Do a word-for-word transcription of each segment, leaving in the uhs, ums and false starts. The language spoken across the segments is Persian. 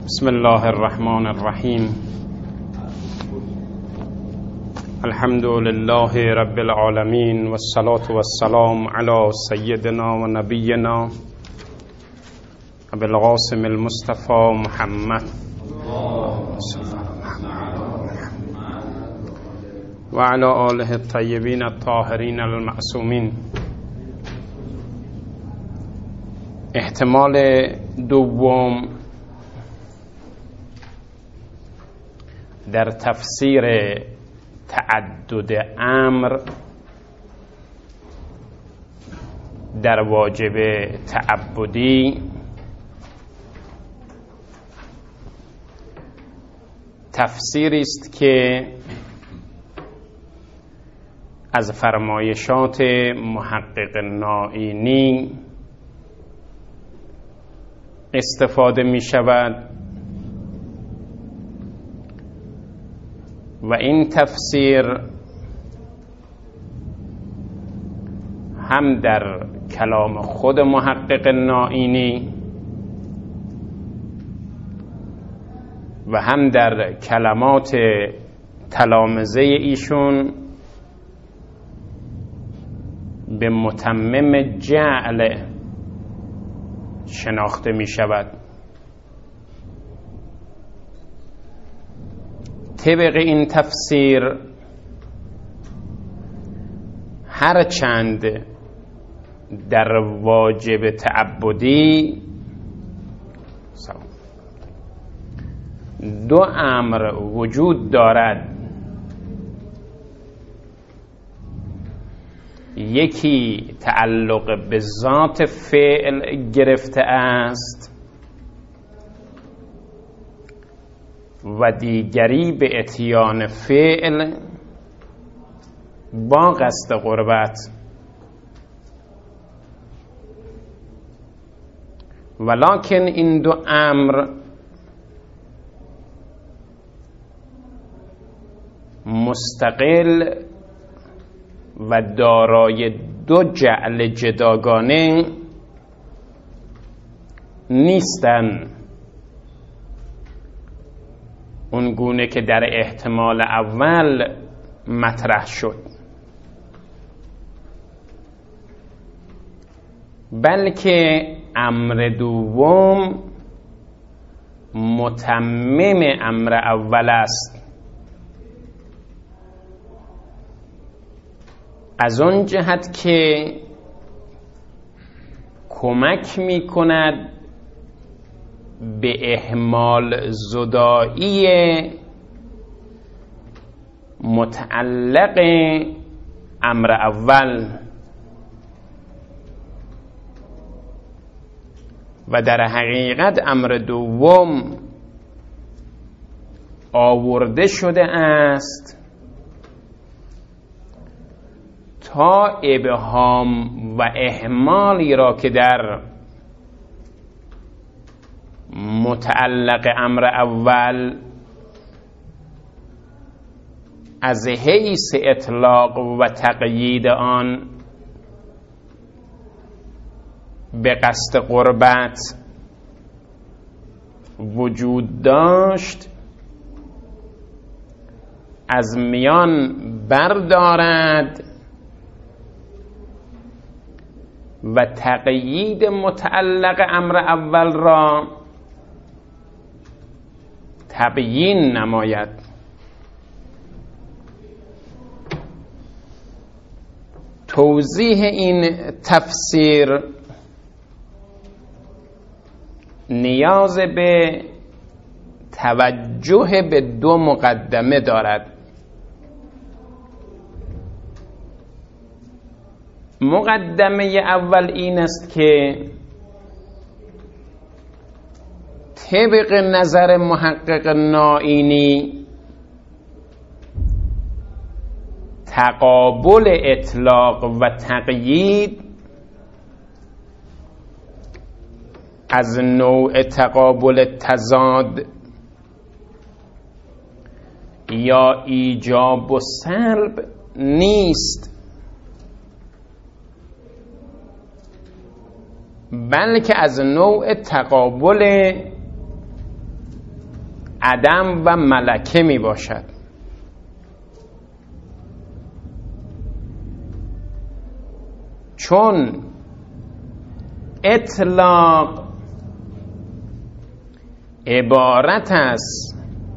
بسم الله الرحمن الرحیم. الحمد لله رب العالمین والصلاة والسلام علی سیدنا و نبینا ابی القاسم المصطفى محمد و علی آله الطیبین الطاهرین المعصومین. احتمال دوم در تفسیر تعدد امر در واجب تعبدی تفسیری است که از فرمایشات محقق نائینی استفاده می شود و این تفسیر هم در کلام خود محقق نائینی و هم در کلمات تلامذه ایشون به متمم جعل شناخته می شود. طبق این تفسیر هرچند در واجب تعبدی دو امر وجود دارد، یکی تعلق به ذات فعل گرفته است و دیگری به اتیان فعل با قصد قربت، ولکن این دو امر مستقل و دارای دو جعل جداگانه نیستند، اون گونه که در احتمال اول مطرح شد، بلکه امر دوم متمم امر اول است. از اون جهت که کمک می کند به اهمال زدایی متعلق امر اول و در حقیقت امر دوم آورده شده است تا ابهام و اهمالی را که در متعلق امر اول از حیث اطلاق و تقیید آن به قصد قربت وجود داشت از میان بردارد و تقیید متعلق امر اول را تبیین نماید. توضیح این تفسیر نیاز به توجه به دو مقدمه دارد. مقدمه اول این است که طبق نظر محقق نائینی تقابل اطلاق و تقیید از نوع تقابل تضاد یا ایجاب و سلب نیست، بلکه از نوع تقابل عدم و ملکه می باشد. چون اطلاق عبارت است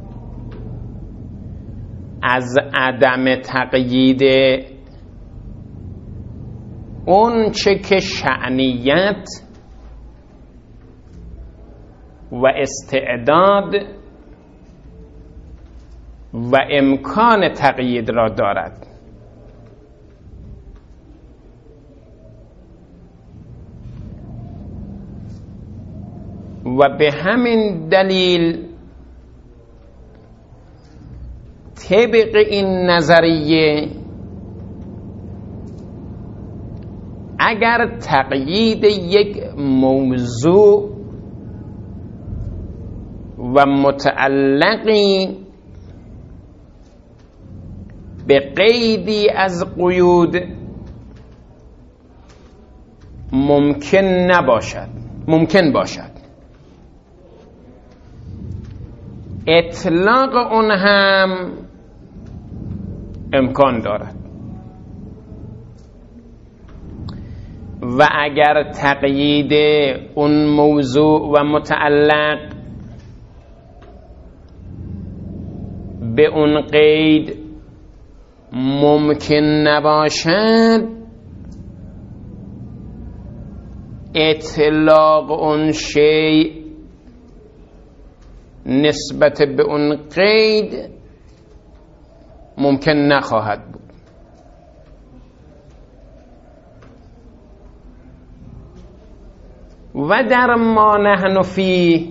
از عدم تقیید اون چه که شأنیت و استعداد و امکان تقیید را دارد. و به همین دلیل طبق این نظریه اگر تقیید یک موضوع و متعلقی به قیدی از قیود ممکن نباشد، ممکن باشد، اطلاق اون هم امکان دارد. و اگر تقیید اون موضوع و متعلق به اون قید ممکن نباشد، اطلاق اون شیء نسبت به اون قید ممکن نخواهد بود. و در ما نحن فیه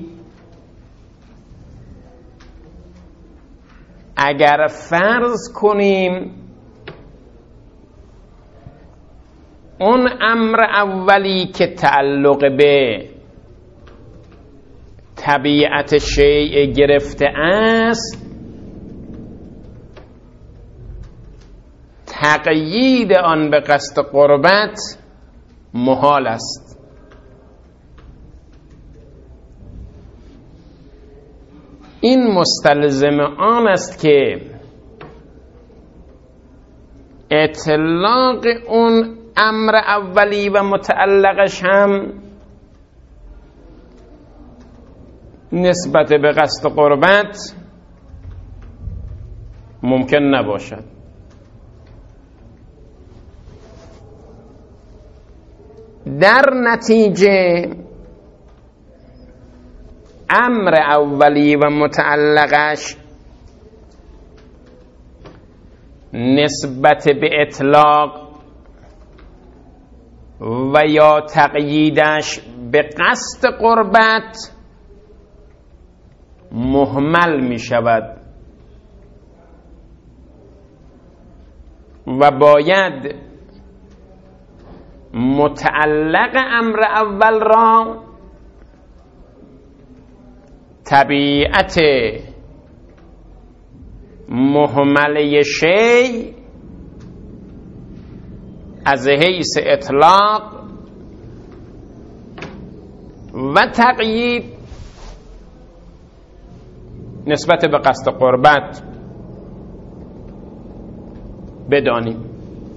اگر فرض کنیم اون امر اولی که تعلق به طبیعت شیء گرفته است، تقیید آن به قصد قربت محال است. این مستلزم آن است که اطلاق اون امر اولی و متعلقش هم نسبت به قصد قربت ممکن نباشد. در نتیجه امر اولی و متعلقش نسبت به اطلاق و یا تقییدش به قصد قربت مهمل می شود و باید متعلق امر اول را طبیعت مهمله شیء از حیث اطلاق و تقیید نسبت به قصد قربت بدانیم.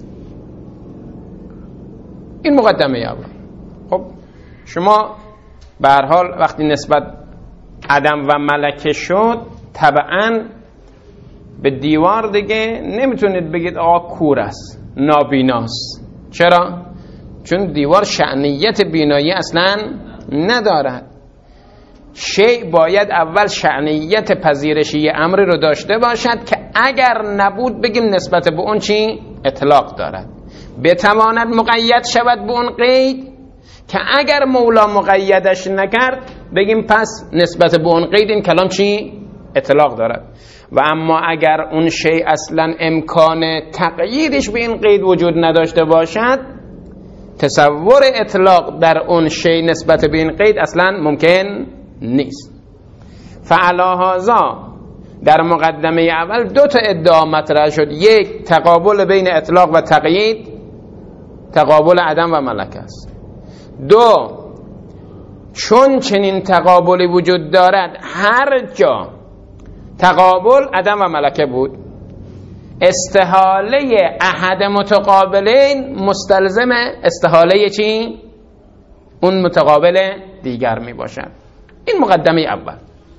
این مقدمه اول. خب شما به هر حال وقتی نسبت عدم و ملکه شد، طبعا به دیوار دیگه نمیتونید بگید آقا کور است، نابیناست. چرا؟ چون دیوار شأنیت بینایی اصلا ندارد. شیء باید اول شأنیت پذیرشی امری رو داشته باشد که اگر نبود بگیم نسبت به اون چی؟ اطلاق دارد. بتواند مقید شود به اون قید که اگر مولا مقیدش نکرد بگیم پس نسبت به اون قید این کلام چی؟ اطلاق دارد. و اما اگر اون شیء اصلا امکان تقییدش به این قید وجود نداشته باشد، تصور اطلاق در اون شیء نسبت به این قید اصلا ممکن نیست. فعلا هذا در مقدمه اول دو تا ادعا مطرح شد. یک، تقابل بین اطلاق و تقیید، تقابل عدم و ملکه است. دو، چون چنین تقابلی وجود دارد هر جا تقابل عدم و ملکه بود. استحاله احد متقابلین مستلزم استحاله چی؟ اون متقابل دیگر می باشد. این مقدمه اول.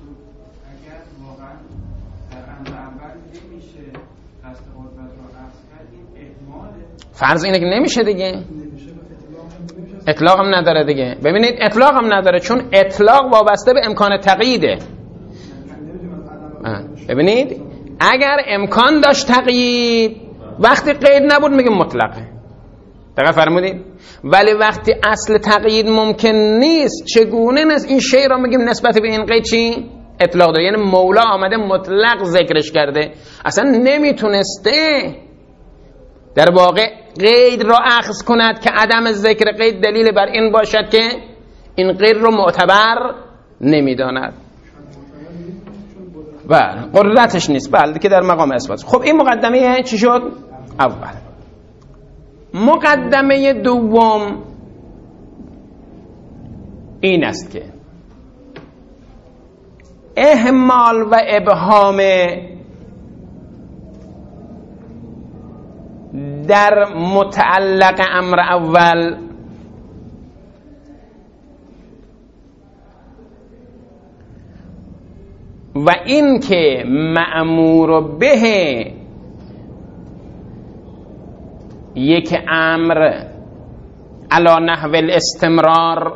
فرض اینه که نمیشه دیگه، اطلاق هم نداره دیگه. ببینید اطلاق هم نداره، چون اطلاق وابسته به امکان تقییده. ببینید اگر امکان داشت تقیید، وقتی قید نبود میگیم مطلقه. دقیق فرمودید؟ ولی وقتی اصل تقیید ممکن نیست، چگونه نیست این شی را میگیم نسبت به این قید چی؟ اطلاق داره. یعنی مولا آمده مطلق ذکرش کرده، اصلا نمیتونسته در واقع قید را اخذ کند که عدم ذکر قید دلیل بر این باشد که این قید رو معتبر نمیداند. بله قدرتش نیست، بله که در مقام اثبات. خب این مقدمه چی شد؟ اول. مقدمه دوم این است که اهمال و ابهام در متعلق امر اول و این که مأمور به یک امر علی نحو الاستمرار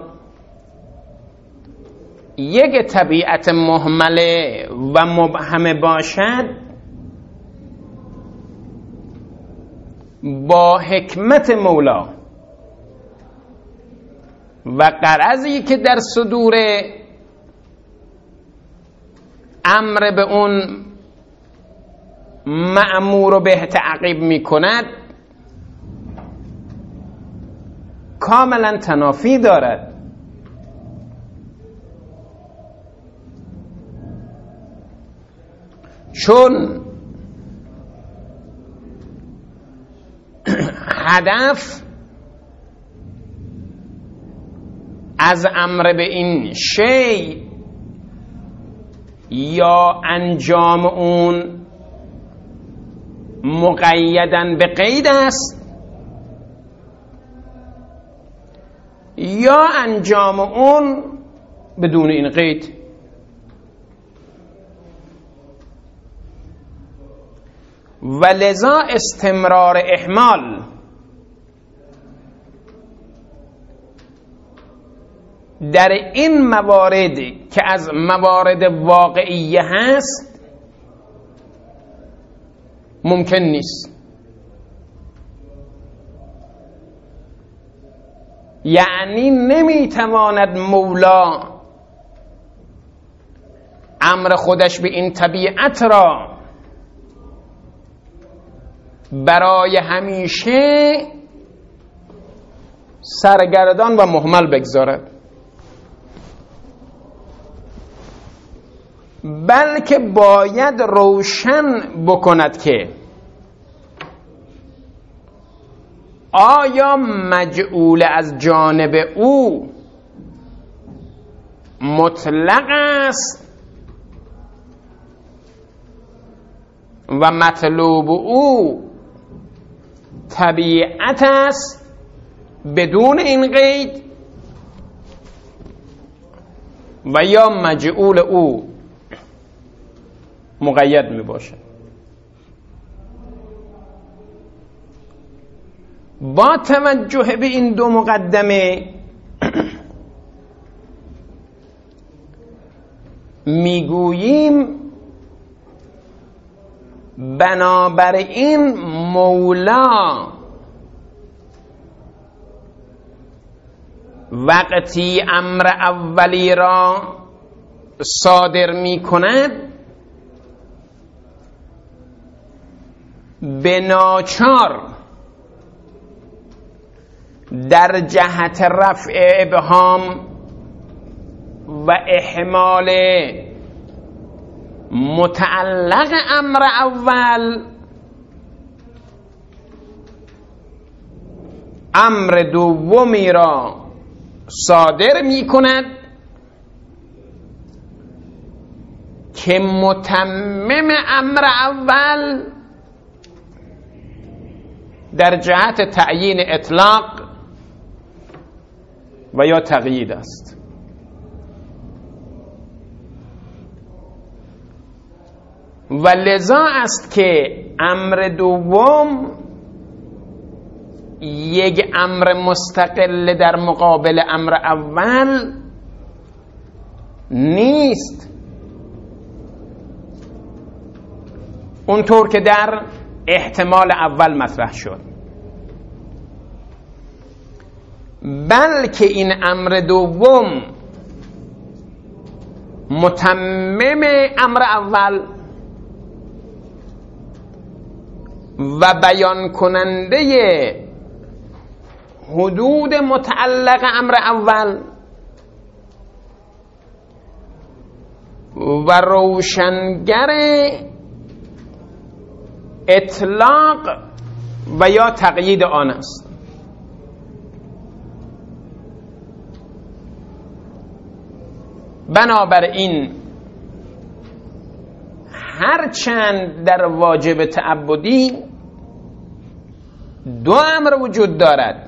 یک طبیعت مهمله و مبهمه باشد، با حکمت مولا و غرضی که در صدور امر به اون مأمور به تعقیب می کند کاملا تنافی دارد. چون هدف از امر به این شی یا انجام اون مقیدن به قید است یا انجام اون بدون این قید. و لذا استمرار احمال در این موارد که از موارد واقعیه هست ممکن نیست. یعنی نمیتواند مولا امر خودش به این طبیعت را برای همیشه سرگردان و مهمل بگذارد، بلکه باید روشن بکند که آیا مجعول از جانب او مطلق است و مطلوب او طبیعت است بدون این قید، و یا مجعول او مقید می باشه. با توجه به این دو مقدمه میگوییم بنابراین مولا وقتی امر اولی را صادر می کند به ناچار در جهت رفع ابهام و احمال متعلق امر اول امر دومی را صادر می کند که متمم امر اول در جهت تعیین اطلاق و یا تقیید است. و لذا است که امر دوم یک امر مستقل در مقابل امر اول نیست، اونطور که در احتمال اول مطرح شد، بلکه این امر دوم متمم امر اول و بیان کننده حدود متعلق امر اول و روشنگر اطلاق و یا تقیید آن است. بنابراین هرچند در واجب تعبدی دو امر وجود دارد،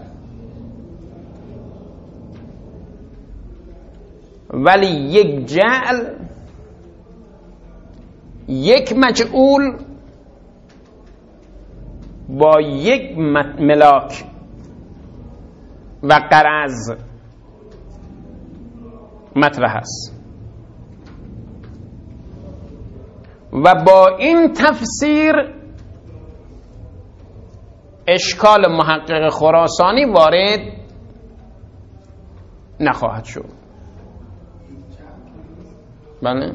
ولی یک جعل، یک مجعول با یک ملاک و غرض مطرح است. و با این تفسیر اشکال محقق خراسانی وارد نخواهد شد. بله،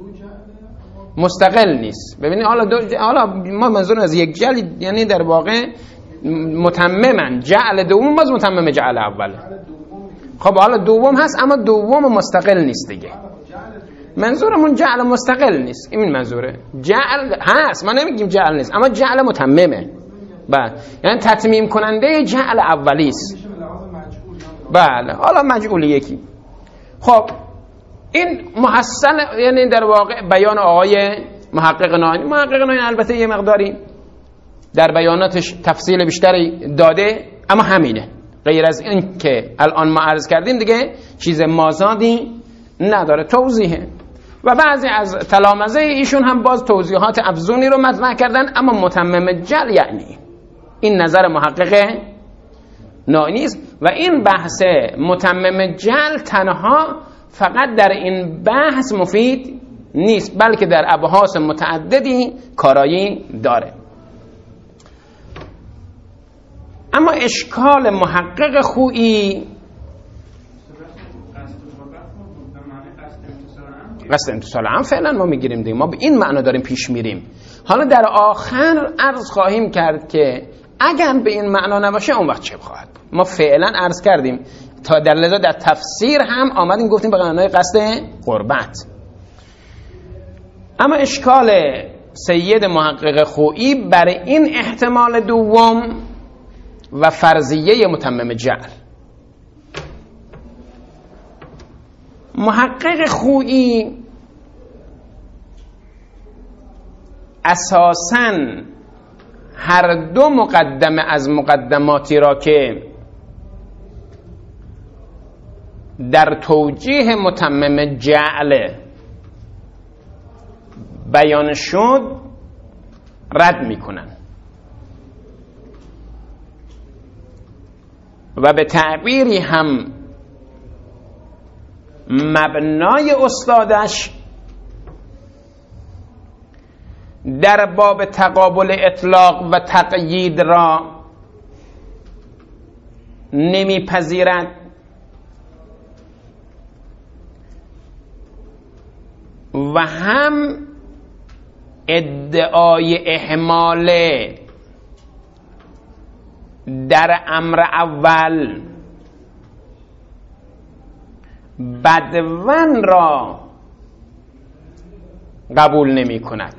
مستقل نیست. ببینید حالا دو حالا ما منظور از یک جعل یعنی در واقع متممن، جعل دوم باز متمم جعل اوله. خب حالا دوم هست اما دوم مستقل نیست دیگه. منظورمون جعل مستقل نیست، این منظوره. جعل هست، ما نمیگیم جعل نیست، اما جعل متممه. بله، یعنی تتمیم کننده جعل اولی است. بله، حالا مجعول یکی. خب این محصل یعنی در واقع بیان آقای محقق ناینی. محقق ناینی البته یه مقداری در بیاناتش تفصیل بیشتری داده، اما همینه، غیر از این که الان ما عرض کردیم دیگه چیز مازادی نداره، توضیحه. و بعضی از تلامذه ایشون هم باز توضیحات افزونی رو مطرح کردن، اما متمم جعل یعنی این نظر محقق ناینی است. و این بحث متمم جعل تنها فقط در این بحث مفید نیست، بلکه در ابحاث متعددی کارایی داره. اما اشکال محقق خویی قصد امتصال عام فعلا ما میگیریم دیگه، ما به این معنا داریم پیش میریم. حالا در آخر عرض خواهیم کرد که اگر به این معنا نباشه اون وقت چه خواهد. ما فعلا عرض کردیم تا در لذا در تفسیر هم آمدیم گفتیم به معنای قصد قربت. اما اشکال سید محقق خویی برای این احتمال دوم و فرضیه متمم جعل. محقق خویی اساساً هر دو مقدمه از مقدماتی را که در توجیه متمم جعل بیان شد رد میکنن و به تعبیری هم مبنای استادش در باب تقابل اطلاق و تقیید را نمیپذیرد و هم ادعای احمال در امر اول بدون را قبول نمی کند.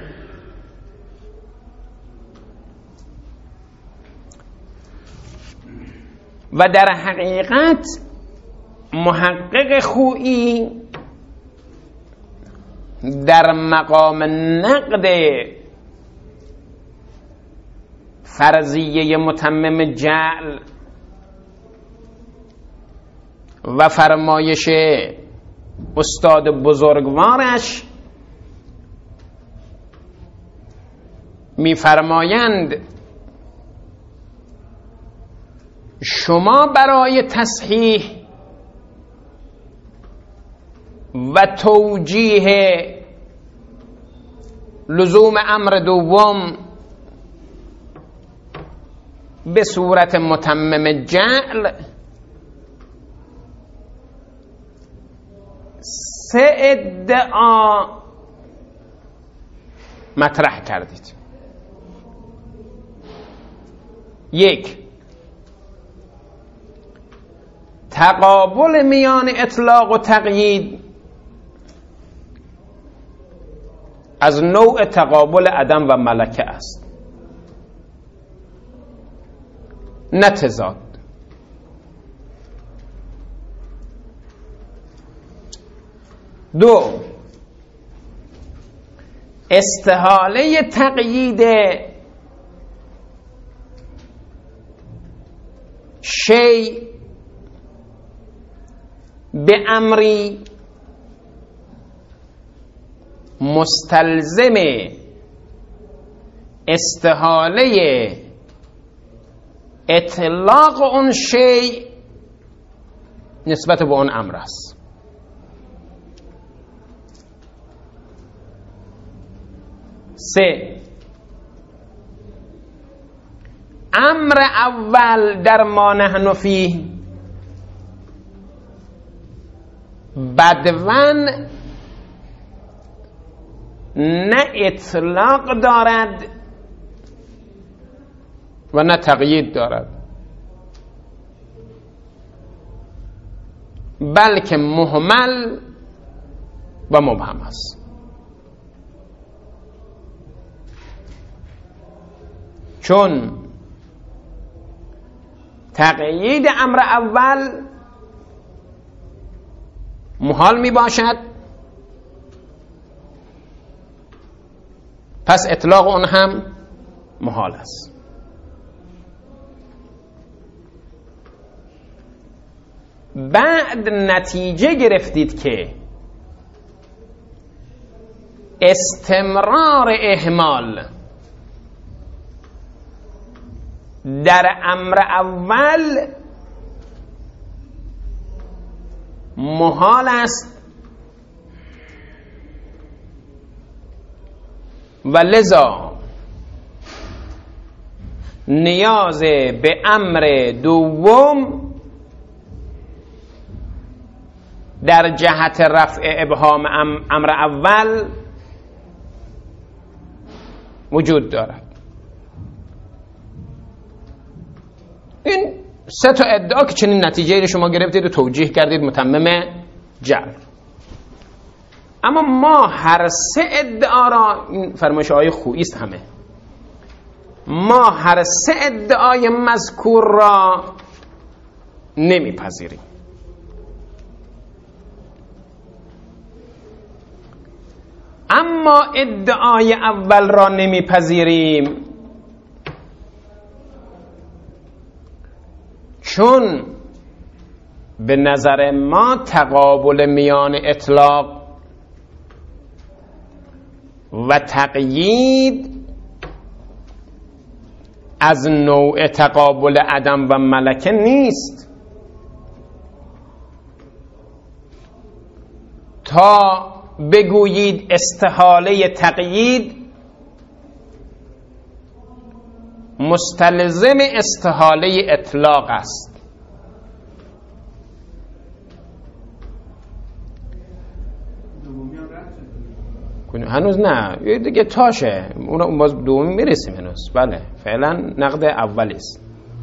و در حقیقت محقق خویی در مقام نقد فرضیه متمم جعل و فرمایش استاد بزرگوارش می‌فرمایند شما برای تصحیح و توجیه لزوم امر دوم به صورت متمم جعل سه ادعا مطرح کردید. یک، تقابل میان اطلاق و تقیید از نوع تقابل عدم و ملکه است، نه تضاد. دو، استحاله تقیید شی به امری مستلزم استحاله اطلاق اون شی نسبت به اون امر است. سه، امر اول در ما نحن فیه بدون نه اطلاق دارد و نه تقیید دارد، بلکه مهمل و مبهم است. چون تقیید امر اول محال می باشد، پس اطلاق اون هم محال است. بعد نتیجه گرفتید که استمرار اهمال در امر اول محال است و لذا نیاز به امر دوم در جهت رفع ابهام امر اول وجود دارد. این سه تا ادعا که چنین نتیجه‌ای رو شما گرفتید و توجیه کردید متمم جعل. اما ما هر سه ادعا را، این فرمایش آیه خویی است همه، ما هر سه ادعای مذکور را نمیپذیریم. اما ادعای اول را نمیپذیریم چون به نظر ما تقابل میان اطلاق و تقیید از نوع تقابل عدم و ملکه نیست. تا بگویید استحاله تقیید مستلزم استحاله اطلاق است. هنوز نه، یه دیگه تاشه، اون باز دومی میرسیم هنوز. بله فعلا نقد اولی است،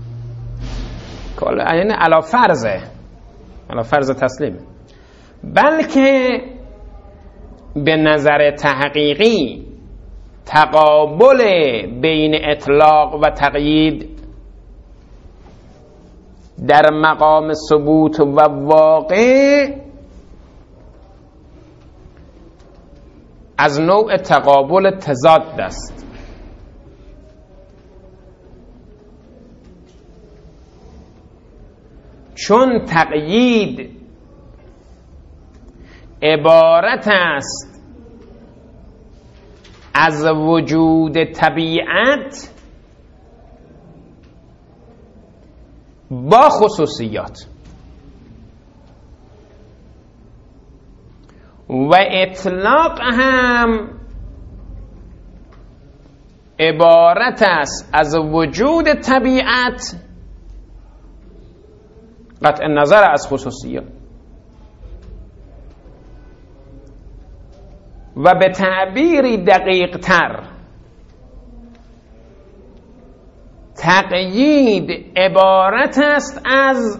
یعنی علا فرضه، علا فرض تسلیم. بلکه به نظر تحقیقی تقابل بین اطلاق و تقیید در مقام ثبوت و واقع از نوع تقابل تضاد است. چون تقیید عبارت است از وجود طبیعت با خصوصیات و اطلاق هم عبارت است از وجود طبیعت قطع نظر از خصوصیات. و به تعبیری دقیق تر تقیید عبارت است از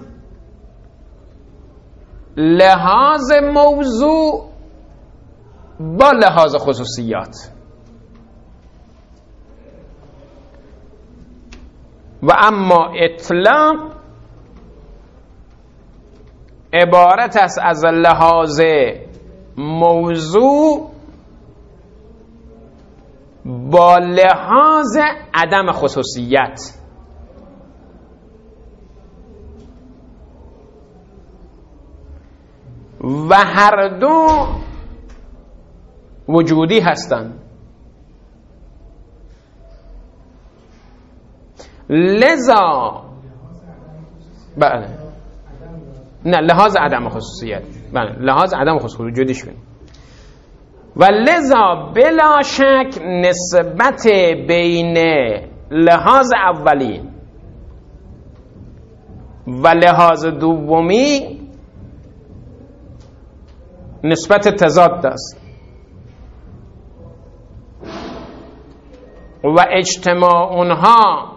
لحاظ موضوع با لحاظ خصوصیات و اما اطلاق عبارت است از لحاظ موضوع با لحاظ عدم خصوصیت. و هر دو وجودی هستند. لذا بله نه لحاظ عدم خصوصیت بله لحاظ عدم خصوصیت وجودیش کنیم. و لذا بلا شک نسبت بین لحاظ اولی و لحاظ دومی نسبت تضاد است و اجتماع اونها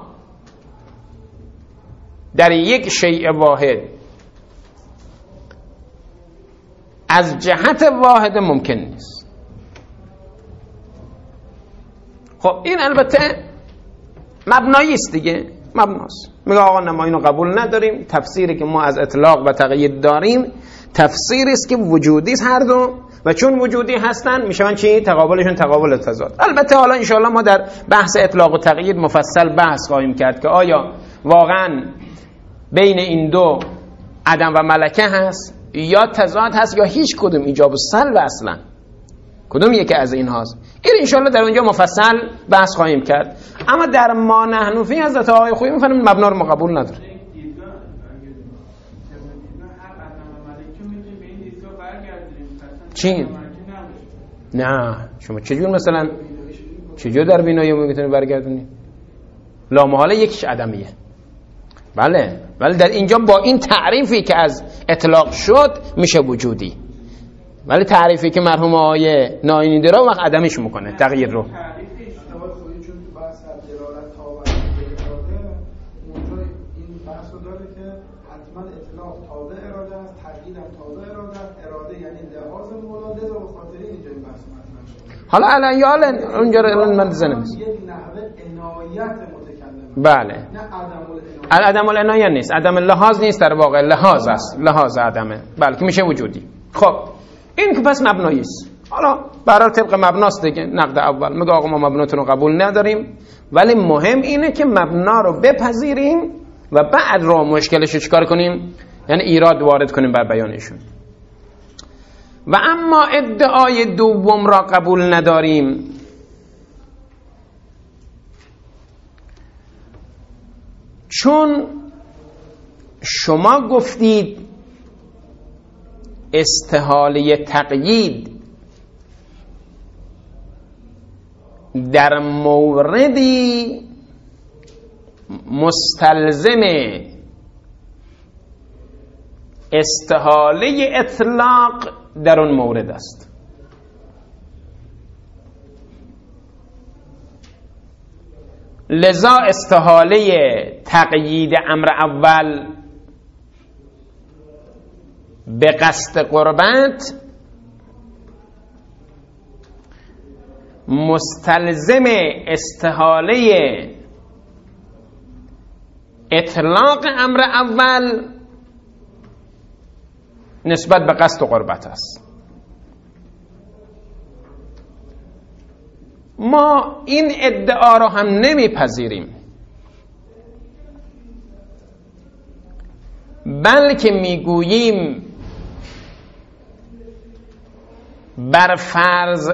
در یک شیء واحد از جهت واحد ممکن نیست. خب این البته مبنایی است دیگه، مبناست. میگه آقا نه ما اینو قبول نداریم، تفسیری که ما از اطلاق و تقیید داریم تفسیری است که وجودی است هر دو و چون وجودی هستن میشن چی؟ تقابلشون تقابل تضاد. البته حالا انشاءالله ما در بحث اطلاق و تقیید مفصل بحث خواهیم کرد که آیا واقعا بین این دو عدم و ملکه هست یا تضاد هست یا هیچ کدوم ایجاب و سلب اصلا، کدوم یکی از این هاست. این انشاءالله در اونجا مفصل بحث خواهیم کرد. اما در ما نحن فی حضرت آقای خویی میفهمیم مبنا رو قبول نداره. چی؟ نه شما چجور مثلا چجور در بینایی میتونی برگردونی؟ لامحاله یکیش عدمیه. بله ولی در اینجا با این تعریفی که از اطلاق شد میشه وجودی، ولی تعریفی که مرحوم آقای ناینی داره وقت عدمش میکنه تغییر رو. حالا الان یا الان اونجا الان من زنم یک نحوه عنایت متکلم. بله نه عدم العنایه نیست، عدم لحاظ نیست، در واقع لحاظ است، لحاظ عدمه بلکه میشه وجودی. خب این که پس مبنایی است. حالا برای طبق مبناست دیگه. نقد اول میگه آقا ما مبناتون رو قبول نداریم، ولی مهم اینه که مبنا رو بپذیریم و بعد رو مشکلش رو چیکار کنیم، یعنی ایراد وارد کنیم بر بیانشون. و اما ادعای دوم را قبول نداریم، چون شما گفتید استحاله تقیید در موردی مستلزم استحاله اطلاق در اون مورد است. لذا استحاله تقیید امر اول به قصد قربت مستلزم استحاله اطلاق امر اول نسبت به قصد و قربت است. ما این ادعا را هم نمیپذیریم، بلکه میگوییم بر فرض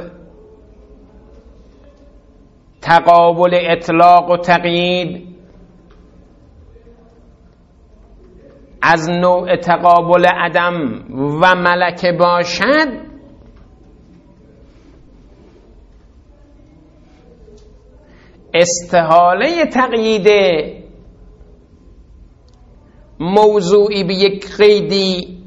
تقابل اطلاق و تقیید از نوع تقابل عدم و ملکه باشد، استحاله تقیید موضوعی به یک قیدی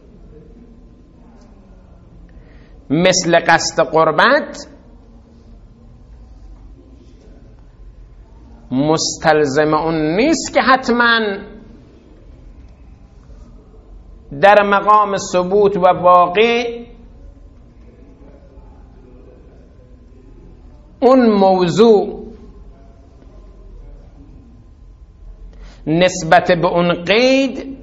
مثل قصد قربت مستلزم اون نیست که حتما در مقام ثبوت و واقع اون موضوع نسبت به اون قید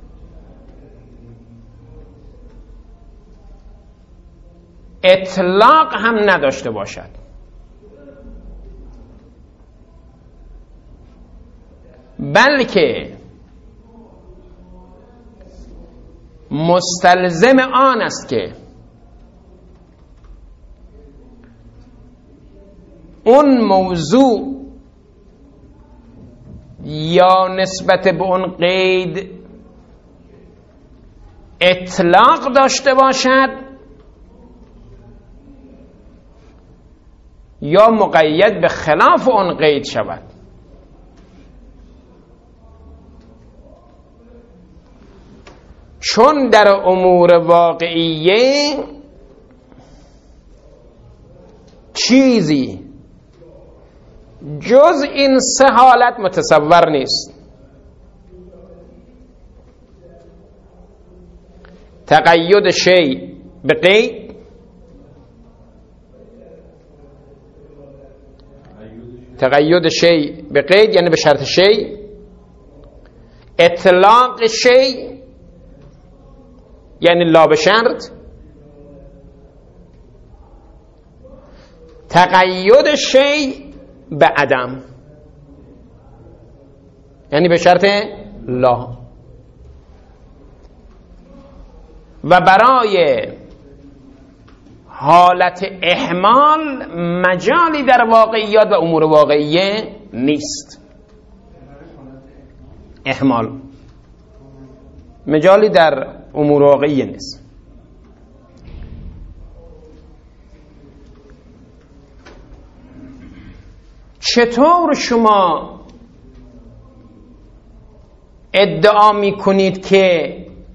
اطلاق هم نداشته باشد، بلکه مستلزم آن است که اون موضوع یا نسبت به اون قید اطلاق داشته باشد یا مقید به خلاف اون قید شود. چون در امور واقعیه چیزی جز این سه حالت متصور نیست: تقید شیء به قید، تقید شیء به قید یعنی به شرط شیء، اطلاق شیء یعنی لا به شرط، تقید شیء به عدم یعنی به شرط لا. و برای حالت احمال مجالی در واقعیات و امور واقعیه نیست. احمال مجالی در امور واقعیه نیست. چطور شما ادعا می کنید که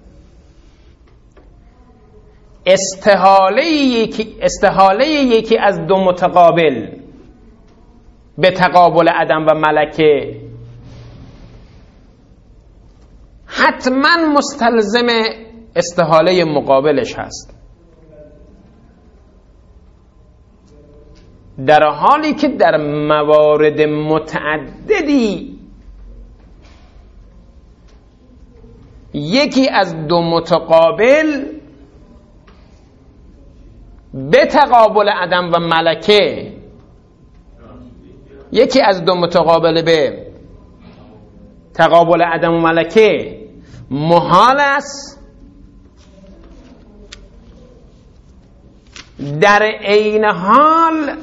استحاله یکی استحاله یکی از دو متقابل به تقابل عدم و ملکه حتما مستلزم استحاله مقابلش هست، در حالی که در موارد متعددی یکی از دو متقابل به تقابل عدم و ملکه یکی از دو متقابل به تقابل عدم و ملکه محال است، در عین حال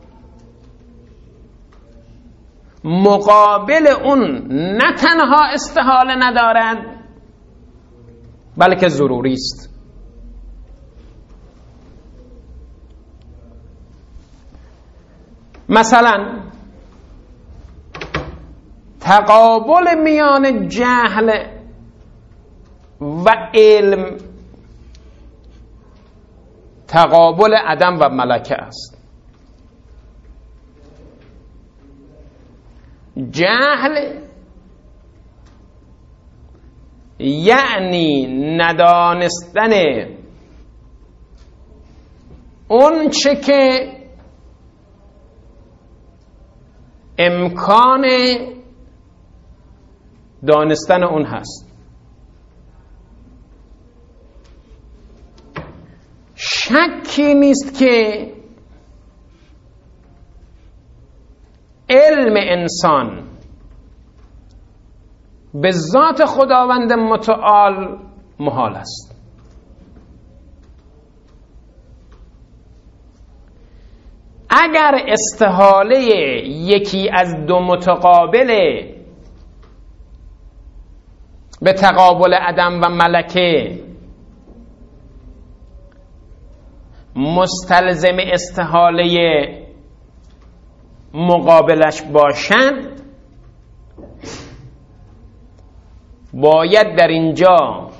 مقابل اون نه تنها استحاله ندارد بلکه ضروری است. مثلا تقابل میان جهل و علم تقابل عدم و ملکه است. جهل یعنی ندانستن اون چه که امکان دانستن اون هست. شکی نیست که علم انسان به ذات خداوند متعال محال است. اگر استحاله یکی از دو متقابل به تقابل عدم و ملکه مستلزم استحاله مقابلش باشند، باید در اینجا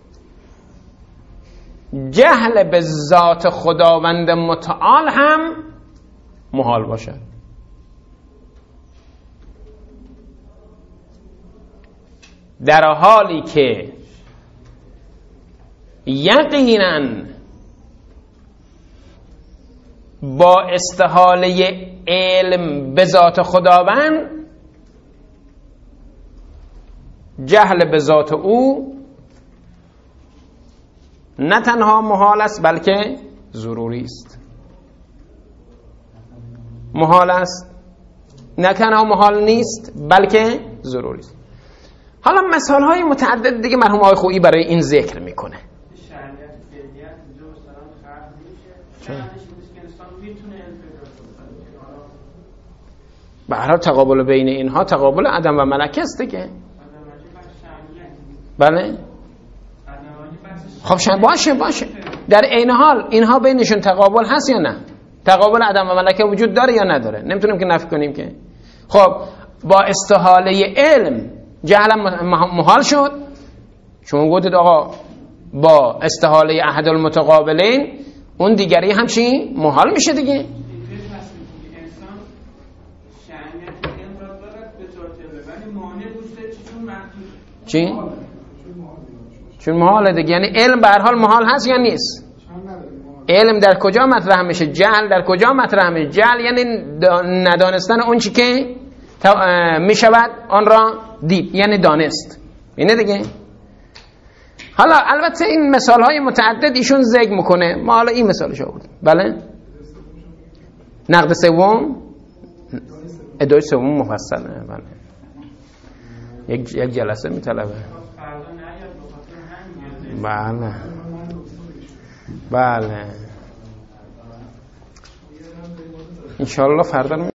جهل به ذات خداوند متعال هم محال باشد. در حالی که یقیناً با استحاله علم به ذات خداوند جهل به ذات او نه تنها محال است بلکه ضروری است. محال است، نه تنها محال نیست بلکه ضروری است. حالا مثال های متعدد دیگه مرحوم آقای خویی برای این ذکر میکنه. به هر حال تقابل بین اینها تقابل عدم و ملکه است دیگه. بله خب شاید باشه باشه در عین حال اینها بینشون تقابل هست یا نه؟ تقابل عدم و ملکه وجود داره یا نداره؟ نمیتونیم که نفی کنیم که. خب با استحاله علم جهل محال شد. شما گفتید آقا با استحاله احد المتقابلین اون دیگری همچین محال میشه دیگه. چی؟ چون محاله دیگه، یعنی علم به هر حال محال هست یا نیست؟ علم در کجا مطرح میشه؟ جهل در کجا مطرح میشه؟ جهل یعنی ندانستن اون چی که میشود آن را دید، یعنی دانست. اینه دیگه. حالا البته این مثال های متعدد ایشون ذکر میکنه، ما حالا این مثالش آوردیم. بله نقد سوم ادعای سوم مفصله. بله یک یک جلسه میطلبه. بله بله انشالله فردا